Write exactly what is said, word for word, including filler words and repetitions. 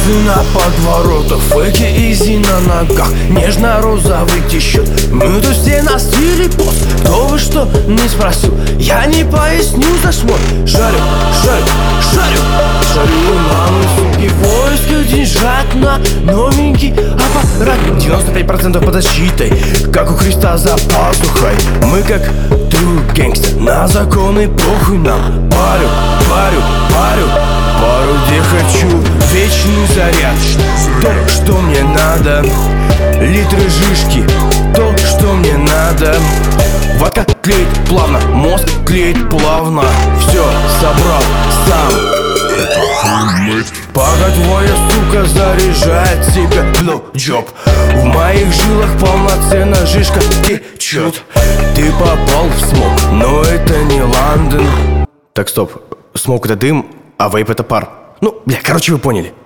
Танцы на подворотах, фейки изи на ногах, нежно-розовый тищет. Мы тут все на стиле пост. Кто вы, что не спросил, я не поясню за шмот. Шарю, шарю, шарю, шарю на высокий войск, деньжат на новенький аппарат. девяносто пять процентов под защитой, как у Христа за пазухой. Мы как true gangster, на законы похуй нам. Парю, парю, парю, пару где хочу, вечный заряд. То, что мне надо, литры жишки, то, что мне надо. Водка клеит плавно, мозг клеит плавно. Все собрал сам. Пока твоя сука заряжает себя блоуджоп, в моих жилах полноценно жишка течет. Ты попал в смог, но это не Лондон. Так, стоп, смог это дым, а вейп это пар. Ну, бля, короче, вы поняли.